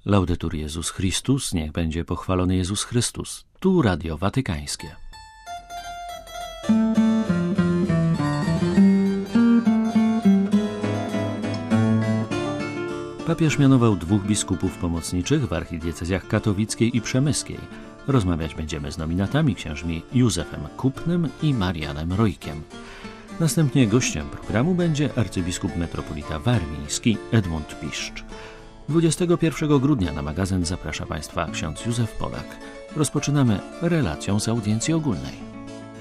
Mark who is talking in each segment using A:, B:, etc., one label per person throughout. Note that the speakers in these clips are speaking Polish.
A: Laudetur Jezus Chrystus, niech będzie pochwalony Jezus Chrystus. Tu Radio Watykańskie. Papież mianował 2 biskupów pomocniczych w archidiecezjach katowickiej i przemyskiej. Rozmawiać będziemy z nominatami księżmi Józefem Kupnym i Marianem Rojkiem. Następnie gościem programu będzie arcybiskup metropolita warmiński Edmund Piszcz. 21 grudnia na magazyn zaprasza Państwa ksiądz Józef Polak. Rozpoczynamy relacją z audiencji ogólnej.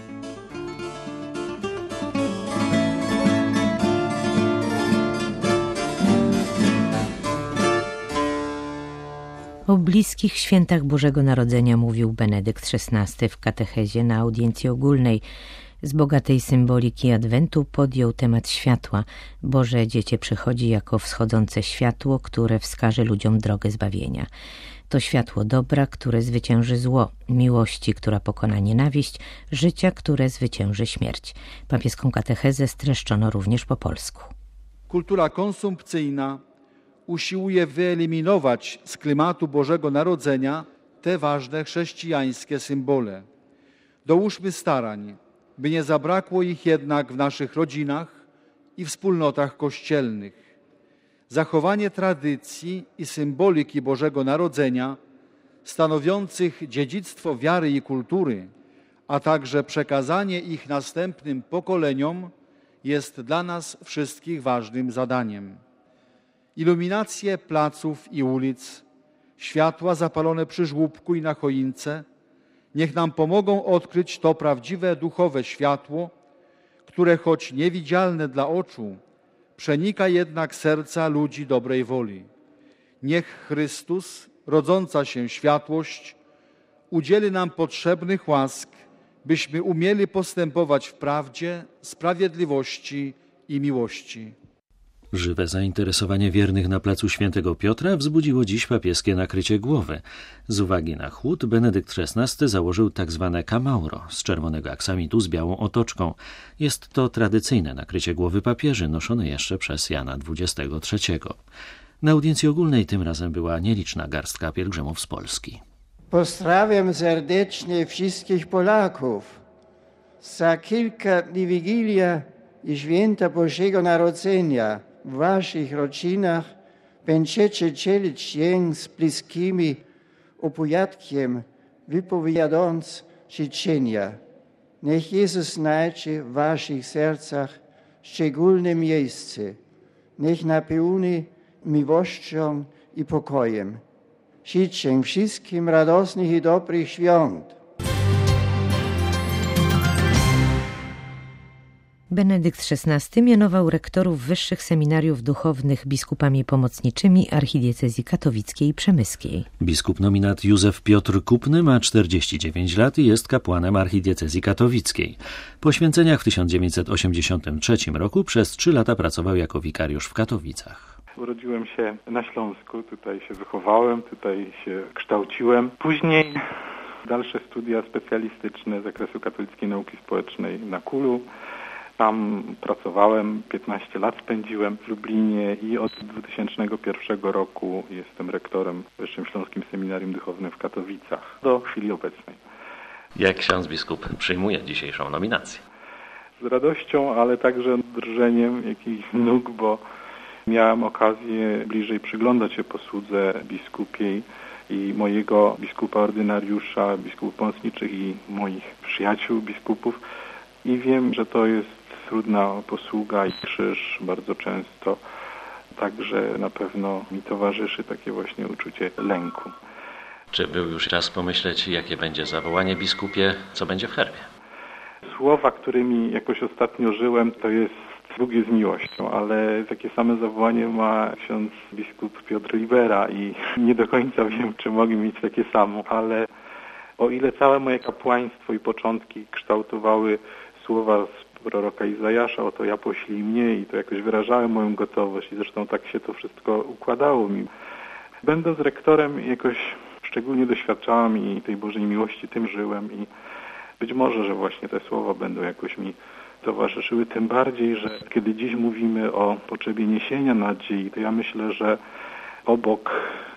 B: O bliskich świętach Bożego Narodzenia mówił Benedykt XVI w katechezie na audiencji ogólnej. Z bogatej symboliki Adwentu podjął temat światła. Boże Dziecię przychodzi jako wschodzące światło, które wskaże ludziom drogę zbawienia. To światło dobra, które zwycięży zło, miłości, która pokona nienawiść, życia, które zwycięży śmierć. Papieską katechezę streszczono również po polsku.
C: Kultura konsumpcyjna usiłuje wyeliminować z klimatu Bożego Narodzenia te ważne chrześcijańskie symbole. Dołóżmy starań, by nie zabrakło ich jednak w naszych rodzinach i wspólnotach kościelnych. Zachowanie tradycji i symboliki Bożego Narodzenia, stanowiących dziedzictwo wiary i kultury, a także przekazanie ich następnym pokoleniom jest dla nas wszystkich ważnym zadaniem. Iluminacje placów i ulic, światła zapalone przy żłóbku i na choince, niech nam pomogą odkryć to prawdziwe duchowe światło, które choć niewidzialne dla oczu, przenika jednak serca ludzi dobrej woli. Niech Chrystus, rodząca się światłość, udzieli nam potrzebnych łask, byśmy umieli postępować w prawdzie, sprawiedliwości i miłości.
A: Żywe zainteresowanie wiernych na placu Świętego Piotra wzbudziło dziś papieskie nakrycie głowy. Z uwagi na chłód Benedykt XVI założył tzw. kamauro z czerwonego aksamitu z białą otoczką. Jest to tradycyjne nakrycie głowy papieży noszone jeszcze przez Jana XXIII. Na audiencji ogólnej tym razem była nieliczna garstka pielgrzymów z Polski.
D: Pozdrawiam serdecznie wszystkich Polaków. Za kilka dni Wigilia i Święta Bożego Narodzenia w waszych rodzinach będziecie dzielić dzień z bliskimi opojatkiem, wypowiadając życzenia. Niech Jezus znajdzie w waszych sercach szczególne miejsce. Niech napełni miłością i pokojem. Życzę wszystkim radosnych i dobrych świąt.
B: Benedykt XVI mianował rektorów wyższych seminariów duchownych biskupami pomocniczymi archidiecezji katowickiej i przemyskiej.
A: Biskup nominat Józef Piotr Kupny ma 49 lat i jest kapłanem archidiecezji katowickiej. Po święceniach w 1983 roku przez 3 lata pracował jako wikariusz w Katowicach.
E: Urodziłem się na Śląsku, tutaj się wychowałem, tutaj się kształciłem. Później dalsze studia specjalistyczne z zakresu katolickiej nauki społecznej na Kulu. Tam pracowałem, 15 lat spędziłem w Lublinie i od 2001 roku jestem rektorem w Wyższym Śląskim Seminarium Duchownym w Katowicach do chwili obecnej.
A: Jak ksiądz biskup przyjmuje dzisiejszą nominację?
E: Z radością, ale także drżeniem jakichś nóg, bo miałem okazję bliżej przyglądać się posłudze biskupiej i mojego biskupa ordynariusza, biskupów pomocniczych i moich przyjaciół biskupów. I wiem, że to jest trudna posługa i krzyż bardzo często. Także na pewno mi towarzyszy takie właśnie uczucie lęku.
A: Czy był już czas pomyśleć, jakie będzie zawołanie biskupie, co będzie w herbie?
E: Słowa, którymi jakoś ostatnio żyłem, to jest Bóg jest miłością, ale takie same zawołanie ma ksiądz biskup Piotr Libera i nie do końca wiem, czy mogę mieć takie samo, ale o ile całe moje kapłaństwo i początki kształtowały słowa z proroka Izajasza, oto ja poślij mnie, i to jakoś wyrażałem moją gotowość i zresztą tak się to wszystko układało mi. Będąc rektorem jakoś szczególnie doświadczałem i tej Bożej miłości, tym żyłem i być może, że właśnie te słowa będą jakoś mi towarzyszyły, tym bardziej, że kiedy dziś mówimy o potrzebie niesienia nadziei, to ja myślę, że obok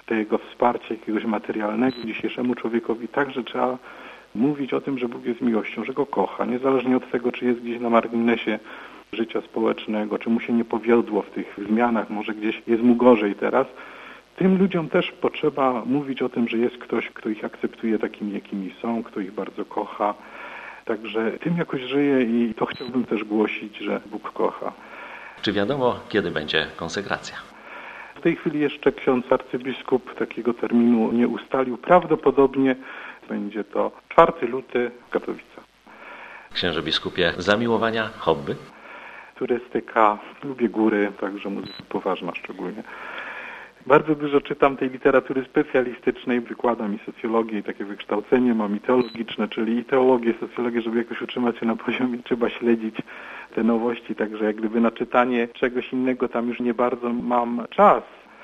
E: tego wsparcia jakiegoś materialnego dzisiejszemu człowiekowi, także trzeba mówić o tym, że Bóg jest miłością, że Go kocha, niezależnie od tego, czy jest gdzieś na marginesie życia społecznego, czy mu się nie powiodło w tych zmianach, może gdzieś jest mu gorzej teraz. Tym ludziom też potrzeba mówić o tym, że jest ktoś, kto ich akceptuje takimi, jakimi są, kto ich bardzo kocha. Także tym jakoś żyję i to chciałbym też głosić, że Bóg kocha.
A: Czy wiadomo, kiedy będzie konsekracja?
E: W tej chwili jeszcze ksiądz arcybiskup takiego terminu nie ustalił. Prawdopodobnie będzie to 4 luty w Katowicach.
A: Księże biskupie, zamiłowania, hobby?
E: Turystyka, lubię góry, także muzyka poważna szczególnie. Bardzo dużo czytam tej literatury specjalistycznej, wykładam i socjologię, i takie wykształcenie mam i teologiczne, czyli i teologię, i socjologię, żeby jakoś utrzymać się na poziomie, trzeba śledzić te nowości, także jak gdyby na czytanie czegoś innego tam już nie bardzo mam czas,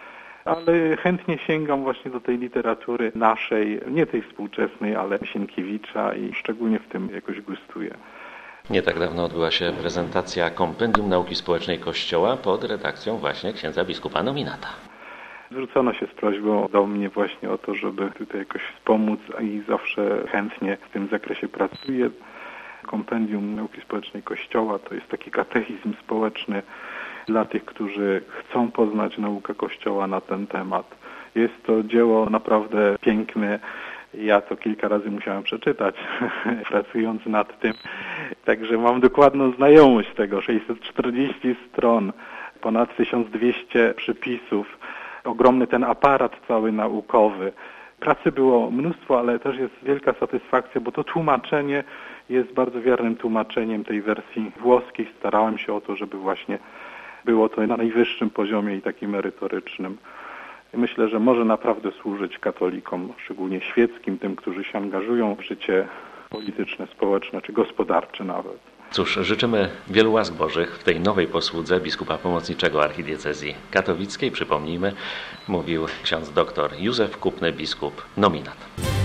E: ale chętnie sięgam właśnie do tej literatury naszej, nie tej współczesnej, ale Sienkiewicza i szczególnie w tym jakoś gustuję.
A: Nie tak dawno odbyła się prezentacja Kompendium Nauki Społecznej Kościoła pod redakcją właśnie księdza biskupa nominata.
E: Zwrócono się z prośbą do mnie właśnie o to, żeby tutaj jakoś wspomóc i zawsze chętnie w tym zakresie pracuję. Kompendium Nauki Społecznej Kościoła to jest taki katechizm społeczny dla tych, którzy chcą poznać naukę Kościoła na ten temat. Jest to dzieło naprawdę piękne. Ja to kilka razy musiałem przeczytać, pracując nad tym. Także mam dokładną znajomość tego. 640 stron, ponad 1200 przypisów. Ogromny ten aparat cały naukowy. Pracy było mnóstwo, ale też jest wielka satysfakcja, bo to tłumaczenie jest bardzo wiernym tłumaczeniem tej wersji włoskiej. Starałem się o to, żeby właśnie było to na najwyższym poziomie i takim merytorycznym. Myślę, że może naprawdę służyć katolikom, szczególnie świeckim, tym, którzy się angażują w życie polityczne, społeczne czy gospodarcze nawet.
A: Cóż, życzymy wielu łask Bożych w tej nowej posłudze biskupa pomocniczego archidiecezji katowickiej. Przypomnijmy, mówił ksiądz dr Józef Kupny, biskup nominat.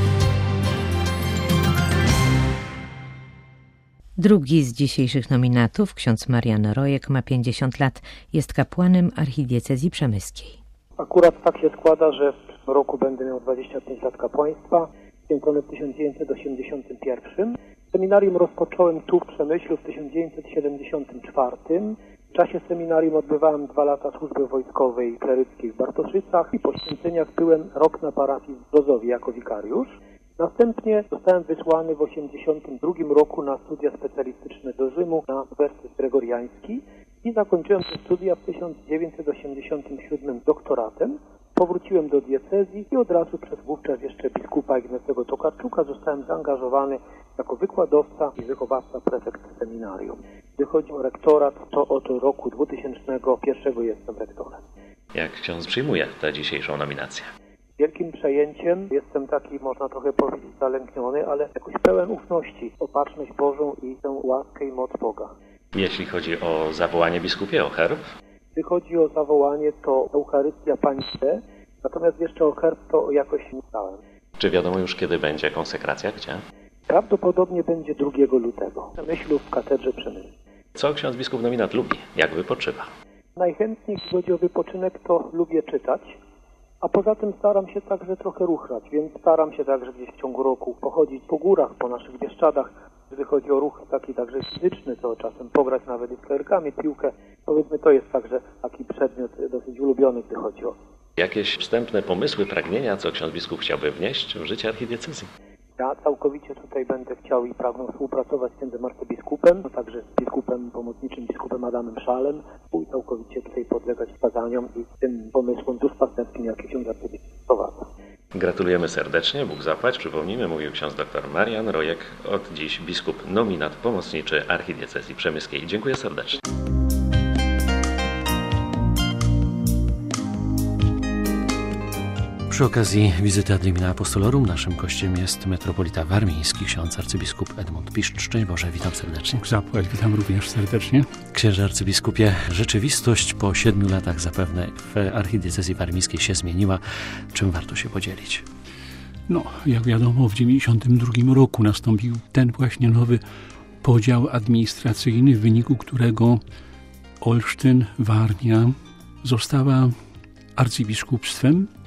B: Drugi z dzisiejszych nominatów, ksiądz Marian Rojek, ma 50 lat. Jest kapłanem archidiecezji przemyskiej.
F: Akurat tak się składa, że w tym roku będę miał 25 lat kapłaństwa, święcony w 1981. Seminarium rozpocząłem tu w Przemyślu w 1974. W czasie seminarium odbywałem 2 lata służby wojskowej i kleryckiej w Bartoszycach i po święceniach byłem rok na parafii w Brzozowie jako wikariusz. Następnie zostałem wysłany w 1982 roku na studia specjalistyczne do Rzymu na Uniwersytet Gregoriański i zakończyłem te studia w 1987 doktoratem. Powróciłem do diecezji i od razu przez wówczas jeszcze biskupa Ignacego Tokarczuka zostałem zaangażowany jako wykładowca i wychowawca prefekt seminarium. Gdy chodzi o rektorat, to od roku 2001 jestem rektorem.
A: Jak ksiądz przyjmuje tę dzisiejszą nominację?
F: Wielkim przejęciem jestem taki, można trochę powiedzieć, zalękniony, ale jakoś pełen ufności, opatrzność Bożą i tę łaskę i moc Boga.
A: Jeśli chodzi o zawołanie biskupie, o herb?
F: Jeśli chodzi o zawołanie, to Eucharystia Pańskie, natomiast jeszcze o herb to jakoś nie dałem.
A: Czy wiadomo już, kiedy będzie konsekracja? Gdzie?
F: Prawdopodobnie będzie 2 lutego, w Przemyślu, w katedrze Przemyśl.
A: Co ksiądz biskup nominat lubi? Jak wypoczywa?
F: Najchętniej, jeśli chodzi o wypoczynek, to lubię czytać, a poza tym staram się także trochę ruchać, więc staram się także gdzieś w ciągu roku pochodzić po górach, po naszych Bieszczadach. Gdy chodzi o ruch taki także fizyczny, to czasem pograć nawet z klerkami, piłkę. Powiedzmy, to jest także taki przedmiot dosyć ulubiony, gdy chodzi o...
A: Jakieś wstępne pomysły, pragnienia, co ksiądz biskup chciałby wnieść w życie archidiecezji?
F: Ja całkowicie tutaj będę chciał i pragnął współpracować z księdzem arcybiskupem, także z biskupem pomocniczym, biskupem Adamem Szalem i całkowicie tutaj podlegać kazaniom i tym pomysłom duszpasterskim, jakie ksiądz arcybiskup wprowadza.
A: Gratulujemy serdecznie, Bóg zapłać. Przypomnijmy, mówił ksiądz dr Marian Rojek, od dziś biskup nominat pomocniczy archidiecezji przemyskiej. Dziękuję serdecznie. Przy okazji wizyty Ad Limina Apostolorum naszym gościem jest metropolita warmiński, ksiądz arcybiskup Edmund Piszcz. Szczęść Boże, witam serdecznie.
G: Zapłać, witam również serdecznie.
A: Księże arcybiskupie, rzeczywistość po 7 latach zapewne w archidiecezji warmińskiej się zmieniła. Czym warto się podzielić?
G: No, jak wiadomo, w 1992 roku nastąpił ten właśnie nowy podział administracyjny, w wyniku którego Olsztyn, Warmia została arcybiskupstwem,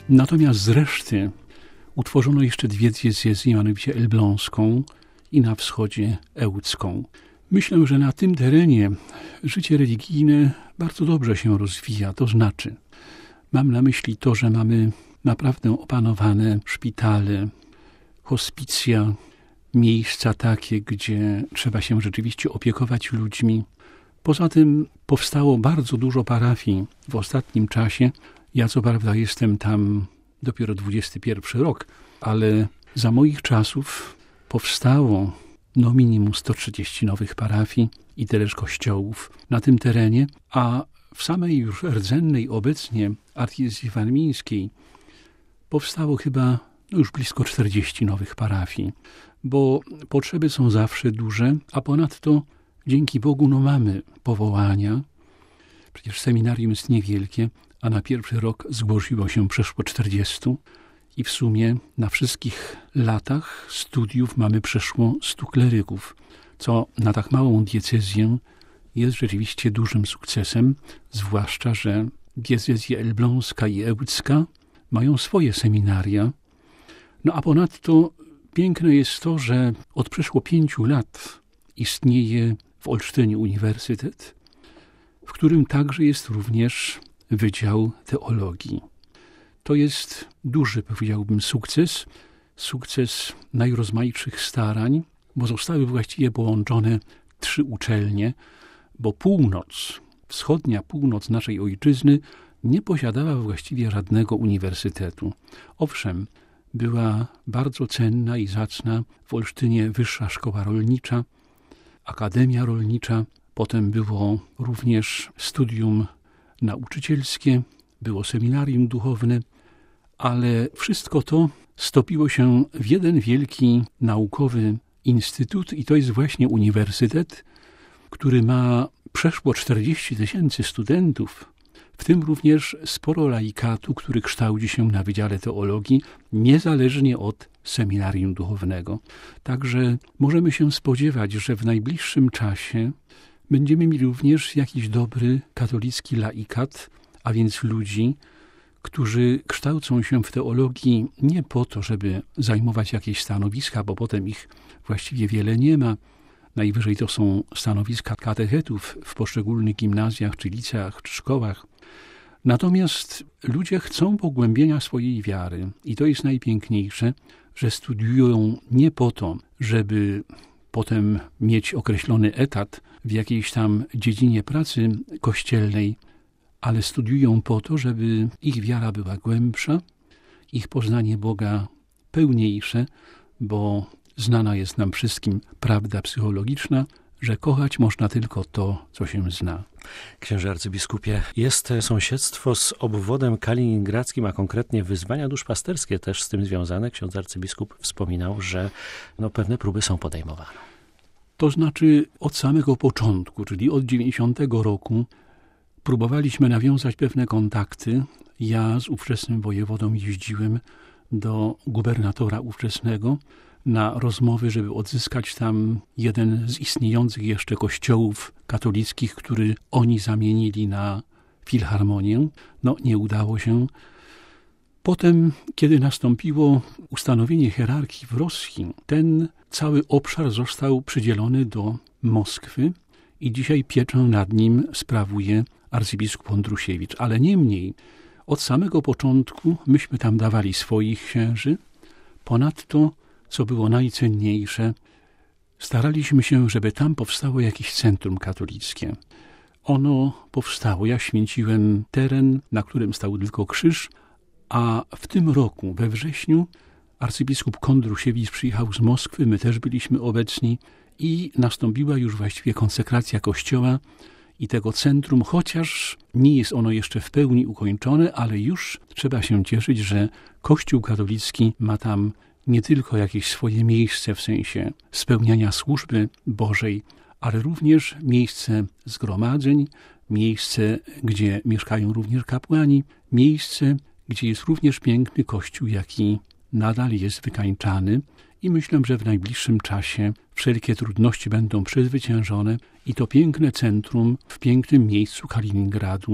G: Natomiast z reszty utworzono jeszcze 2 diecezje, mianowicie elbląską i na wschodzie ełcką. Myślę, że na tym terenie życie religijne bardzo dobrze się rozwija, to znaczy mam na myśli to, że mamy naprawdę opanowane szpitale, hospicja, miejsca takie, gdzie trzeba się rzeczywiście opiekować ludźmi. Poza tym powstało bardzo dużo parafii w ostatnim czasie. Ja co prawda jestem tam dopiero 21 rok, ale za moich czasów powstało minimum 130 nowych parafii i tyleż kościołów na tym terenie, a w samej już rdzennej obecnie archidiecezji warmińskiej powstało chyba już blisko 40 nowych parafii, bo potrzeby są zawsze duże, a ponadto dzięki Bogu mamy powołania. Przecież seminarium jest niewielkie, a na pierwszy rok zgłosiło się przeszło 40 i w sumie na wszystkich latach studiów mamy przeszło 100 kleryków, co na tak małą diecezję jest rzeczywiście dużym sukcesem, zwłaszcza, że diecezja elbląska i ełcka mają swoje seminaria. A ponadto piękne jest to, że od przeszło 5 lat istnieje w Olsztynie uniwersytet, w którym także jest również Wydział Teologii. To jest duży, powiedziałbym, sukces najrozmaitszych starań, bo zostały właściwie połączone 3 uczelnie, bo wschodnia północ naszej ojczyzny nie posiadała właściwie żadnego uniwersytetu. Owszem, była bardzo cenna i zacna w Olsztynie Wyższa Szkoła Rolnicza, Akademia Rolnicza, potem było również studium nauczycielskie, było seminarium duchowne, ale wszystko to stopiło się w jeden wielki naukowy instytut i to jest właśnie uniwersytet, który ma przeszło 40 000 studentów, w tym również sporo laikatu, który kształci się na Wydziale Teologii, niezależnie od seminarium duchownego. Także możemy się spodziewać, że w najbliższym czasie będziemy mieli również jakiś dobry katolicki laikat, a więc ludzi, którzy kształcą się w teologii nie po to, żeby zajmować jakieś stanowiska, bo potem ich właściwie wiele nie ma. Najwyżej to są stanowiska katechetów w poszczególnych gimnazjach, czy liceach, czy szkołach. Natomiast ludzie chcą pogłębienia swojej wiary i to jest najpiękniejsze, że studiują nie po to, żeby potem mieć określony etat w jakiejś tam dziedzinie pracy kościelnej, ale studiują po to, żeby ich wiara była głębsza, ich poznanie Boga pełniejsze, bo znana jest nam wszystkim prawda psychologiczna, że kochać można tylko to, co się zna.
A: Księże arcybiskupie, jest sąsiedztwo z obwodem kaliningradzkim, a konkretnie wyzwania duszpasterskie też z tym związane. Ksiądz arcybiskup wspominał, że pewne próby są podejmowane.
G: To znaczy od samego początku, czyli od 90 roku, próbowaliśmy nawiązać pewne kontakty. Ja z ówczesnym wojewodą jeździłem do gubernatora ówczesnego na rozmowy, żeby odzyskać tam jeden z istniejących jeszcze kościołów katolickich, który oni zamienili na filharmonię. Nie udało się. Potem, kiedy nastąpiło ustanowienie hierarchii w Rosji, ten cały obszar został przydzielony do Moskwy i dzisiaj pieczę nad nim sprawuje arcybiskup Ondrusiewicz. Ale niemniej, od samego początku myśmy tam dawali swoich księży. Ponadto, co było najcenniejsze, staraliśmy się, żeby tam powstało jakieś centrum katolickie. Ono powstało. Ja święciłem teren, na którym stał tylko krzyż, a w tym roku, we wrześniu, arcybiskup Kondrusiewicz przyjechał z Moskwy, my też byliśmy obecni i nastąpiła już właściwie konsekracja kościoła i tego centrum, chociaż nie jest ono jeszcze w pełni ukończone, ale już trzeba się cieszyć, że Kościół katolicki ma tam nie tylko jakieś swoje miejsce w sensie spełniania służby Bożej, ale również miejsce zgromadzeń, miejsce, gdzie mieszkają również kapłani, miejsce, gdzie jest również piękny kościół, jaki nadal jest wykańczany i myślę, że w najbliższym czasie wszelkie trudności będą przezwyciężone i to piękne centrum w pięknym miejscu Kaliningradu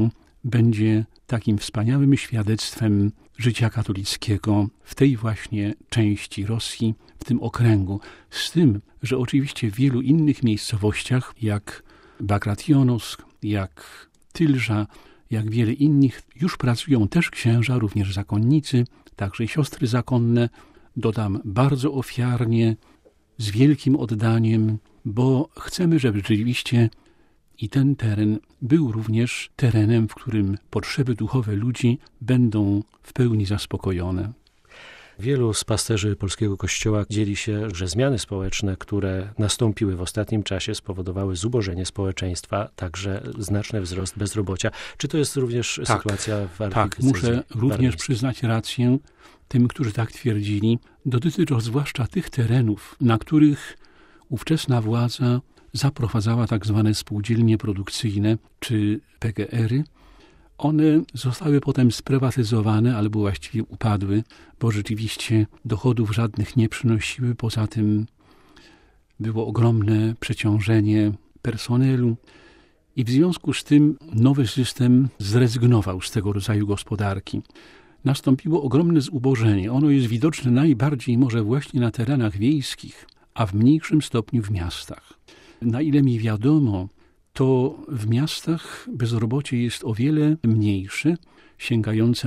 G: będzie takim wspaniałym świadectwem życia katolickiego w tej właśnie części Rosji, w tym okręgu. Z tym, że oczywiście w wielu innych miejscowościach, jak Bagrationovsk, jak Tylża, jak wiele innych, już pracują też księża, również zakonnicy, także siostry zakonne. Dodam, bardzo ofiarnie, z wielkim oddaniem, bo chcemy, żeby rzeczywiście i ten teren był również terenem, w którym potrzeby duchowe ludzi będą w pełni zaspokojone.
A: Wielu z pasterzy polskiego Kościoła dzieli się, że zmiany społeczne, które nastąpiły w ostatnim czasie, spowodowały zubożenie społeczeństwa, także znaczny wzrost bezrobocia. Czy to jest również sytuacja w archidiecezji?
G: Tak, muszę również przyznać rację tym, którzy tak twierdzili. Dotyczy to zwłaszcza tych terenów, na których ówczesna władza zaprowadzała tak zwane spółdzielnie produkcyjne, czy PGR-y. One zostały potem sprywatyzowane, albo właściwie upadły, bo rzeczywiście dochodów żadnych nie przynosiły. Poza tym było ogromne przeciążenie personelu i w związku z tym nowy system zrezygnował z tego rodzaju gospodarki. Nastąpiło ogromne zubożenie. Ono jest widoczne najbardziej może właśnie na terenach wiejskich, a w mniejszym stopniu w miastach. Na ile mi wiadomo, to w miastach bezrobocie jest o wiele mniejsze, sięgające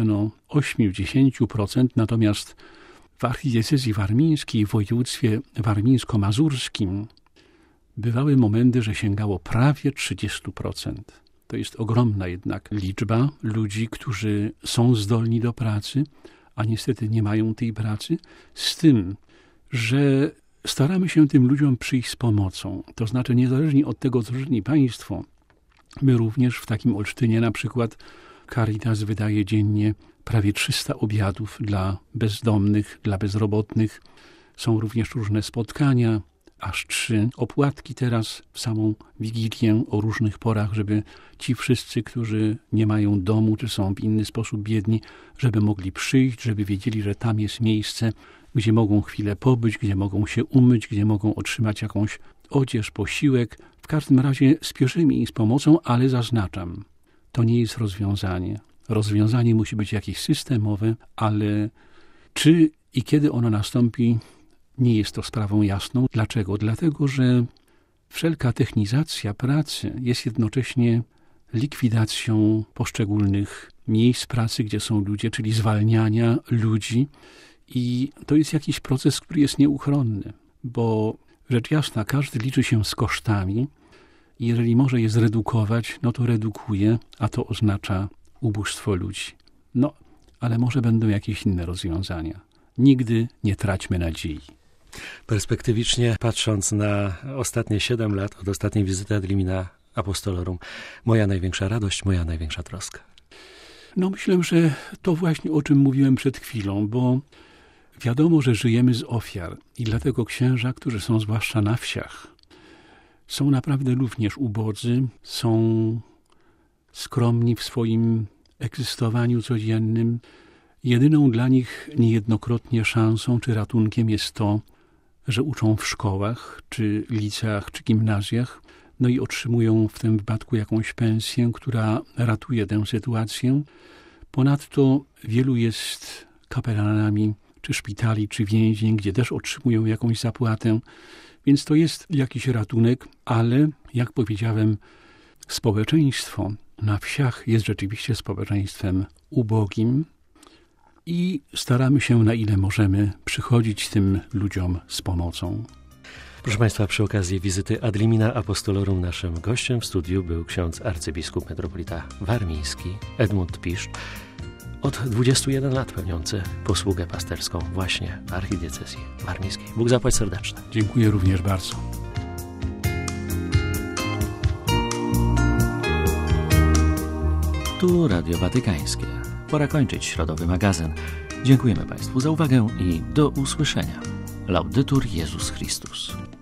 G: 8-10%, natomiast w archidiecezji warmińskiej, w województwie warmińsko-mazurskim bywały momenty, że sięgało prawie 30%. To jest ogromna jednak liczba ludzi, którzy są zdolni do pracy, a niestety nie mają tej pracy, z tym, że staramy się tym ludziom przyjść z pomocą. To znaczy niezależnie od tego, co czyni państwo, my również w takim Olsztynie na przykład Caritas wydaje dziennie prawie 300 obiadów dla bezdomnych, dla bezrobotnych. Są również różne spotkania, aż 3 opłatki teraz w samą Wigilię o różnych porach, żeby ci wszyscy, którzy nie mają domu, czy są w inny sposób biedni, żeby mogli przyjść, żeby wiedzieli, że tam jest miejsce, gdzie mogą chwilę pobyć, gdzie mogą się umyć, gdzie mogą otrzymać jakąś odzież, posiłek. W każdym razie spieszymy im z pomocą, ale zaznaczam, to nie jest rozwiązanie. Rozwiązanie musi być jakieś systemowe, ale czy i kiedy ono nastąpi, nie jest to sprawą jasną. Dlaczego? Dlatego, że wszelka technizacja pracy jest jednocześnie likwidacją poszczególnych miejsc pracy, gdzie są ludzie, czyli zwalniania ludzi. I to jest jakiś proces, który jest nieuchronny, bo rzecz jasna, każdy liczy się z kosztami i jeżeli może je zredukować, to redukuje, a to oznacza ubóstwo ludzi. Ale może będą jakieś inne rozwiązania. Nigdy nie traćmy nadziei.
A: Perspektywicznie patrząc na ostatnie 7 lat od ostatniej wizyty Ad limina Apostolorum, moja największa radość, moja największa troska.
G: Myślę, że to właśnie o czym mówiłem przed chwilą, bo wiadomo, że żyjemy z ofiar i dlatego księża, którzy są zwłaszcza na wsiach, są naprawdę również ubodzy, są skromni w swoim egzystowaniu codziennym. Jedyną dla nich niejednokrotnie szansą czy ratunkiem jest to, że uczą w szkołach, czy liceach, czy gimnazjach, i otrzymują w tym wypadku jakąś pensję, która ratuje tę sytuację. Ponadto wielu jest kapelanami, czy szpitali, czy więzień, gdzie też otrzymują jakąś zapłatę, więc to jest jakiś ratunek, ale jak powiedziałem, społeczeństwo na wsiach jest rzeczywiście społeczeństwem ubogim i staramy się na ile możemy przychodzić tym ludziom z pomocą.
A: Proszę Państwa, przy okazji wizyty Ad limina Apostolorum naszym gościem w studiu był ksiądz arcybiskup metropolita warmiński Edmund Piszcz, od 21 lat pełniący posługę pasterską właśnie w archidiecezji warmińskiej. Bóg zapłać serdeczne.
G: Dziękuję również bardzo.
A: Tu Radio Watykańskie. Pora kończyć środowy magazyn. Dziękujemy Państwu za uwagę i do usłyszenia. Laudetur Jezus Chrystus.